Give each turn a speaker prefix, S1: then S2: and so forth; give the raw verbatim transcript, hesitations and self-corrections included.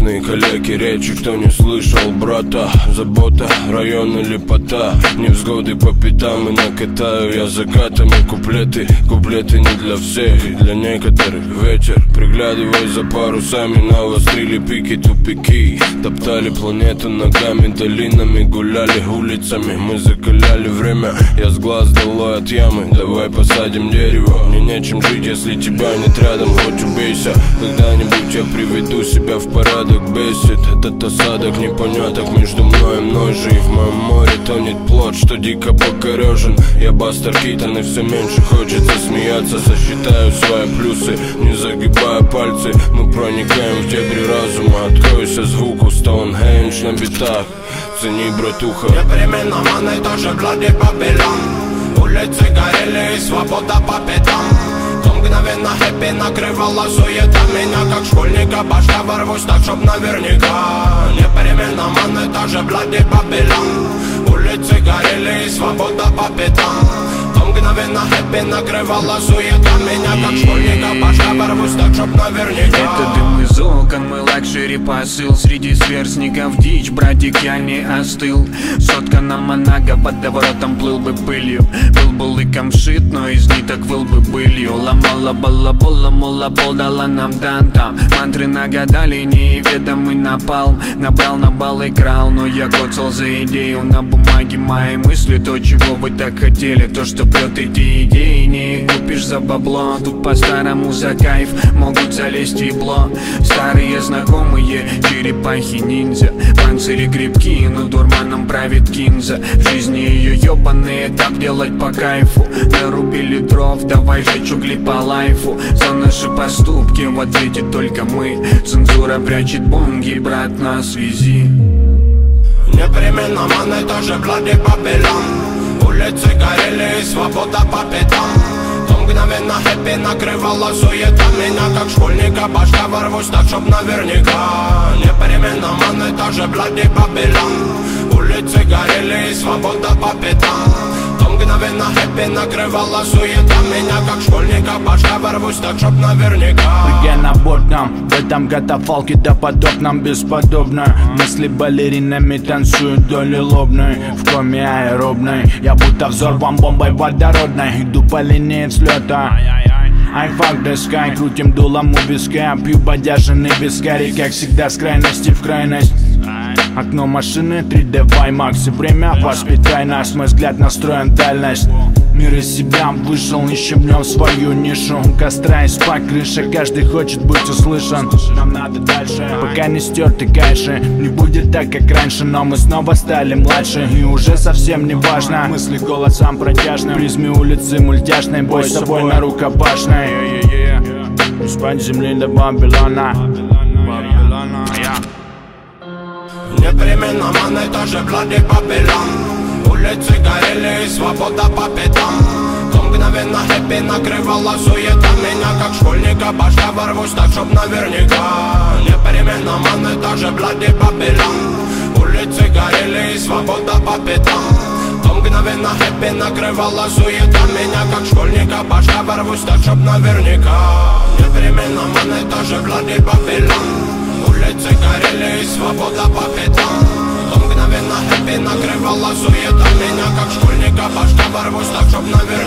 S1: Бедные коллеги, речи, кто не слышал, брата. Забота, район или пота, невзгоды по пятам и накатаю я закатами куплеты. Куплеты не для всех, и для некоторых вечер. Приглядывай за парусами, навострили пики, тупики. Топтали планету ногами, долинами, гуляли улицами. Мы закаляли время, я с глаз долой от ямы. Давай посадим дерево, мне нечем жить, если тебя нет рядом. Хоть убейся, когда-нибудь я приведу себя в порядок. Бесит этот осадок непоняток между мной и мной же. И в моем море тонет плод, что дико покорежен. Я Бастер Китон, и все меньше хочется смеяться. Сосчитаю свои плюсы, не загибая пальцы. Мы проникаем в дебри разума. Откройся звуку Стоунхендж на битах. Цени, братуха.
S2: Непременно маны тоже глади Бабилон. Улицы горели и свобода по пятам. То мгновенно хэппи накрывала суета меня, как школьника башня ворвусь так, чтоб наверняка. Непременно маны тоже глади Бабилон. Улицы горели и свобода по пятам. То мгновенно хэппи накрывала суета меня, как школьника башня ворвусь так, чтоб наверняка.
S3: Это дым из окон, мой лакшери посыл. Среди сверстников дичь, братик, я не остыл. Сотка на Монако, под воротом плыл бы пылью. Был бы лыком шит, но из ниток выл бы былью. Ломала балабола, молобол дала нам дантам. Мантры нагадали, неведомый напалм. Набрал на бал и крал, но я коцал за идею. На бумаге мои мысли, то, чего вы так хотели. То, что прет эти идеи, не купишь за бабло. Тут по-старому за кайф могут залезть в ебло. Старые знакомые, черепахи-ниндзя. Панцири крепкие, но дурманом правит кинза. В жизни ее ебаные, так делать по кайфу. Нарубили дров, давай жечь угли по лайфу. За наши поступки в ответе только мы. Цензура прячет бонги, брат, на связи.
S2: Непременно маны тоже глади Бабилон. Улицы горели и свобода по пятам. То мгновенно хэппи накрывала суета меня, как школьника башня ворвусь так, чтоб наверняка. Непременно маны тоже глади Бабилон. Улицы горели и свобода по пятам. То мгновенно хэппи накрывала суета меня, как школьника башня ворвусь так, чтоб наверняка.
S4: Прыгай на борт нам, в этом катафалке допотопном бесподобно. Мысли балеринами танцуют доли лобной. В коме аэробной, я будто взорван бомбой водородной. Иду по линии взлета. I fuck the sky, крутим дулом у виска. Пью бодяженный вискарь, как всегда с крайности в крайность. Окно машины три дэ в IMAX. И время воспитай нас, мой взгляд настроен дальность. Мир из себя вышел, ищем в нем свою нишу. У костра есть по крыше, каждый хочет быть услышан. Нам надо дальше, пока не стерты кайши. Не будет так, как раньше, но мы снова стали младше. И уже совсем не важно, мысли голосом протяжным. Призме улицы мультяшной, бой с собой на рукопашной. Из-под земли до Бабилона.
S2: Непременно маны тоже глади Бабилон. Улицы горели и свобода по пятам. То мгновенно хэппи накрывала суета меня, как школьника башня ворвусь так, чтоб наверняка. Непременно маны тоже глади Бабилон. Улицы горели и свобода по пятам. То мгновенно хэппи накрывала суета меня, как школьника башня ворвусь так, чтоб наверняка. Непременно маны тоже глади Бабилон. Улицы горели и свобода по пятам. То мгновенно хэппи накрывала суета меня, как школьника башня ворвусь так, чтоб наверняка.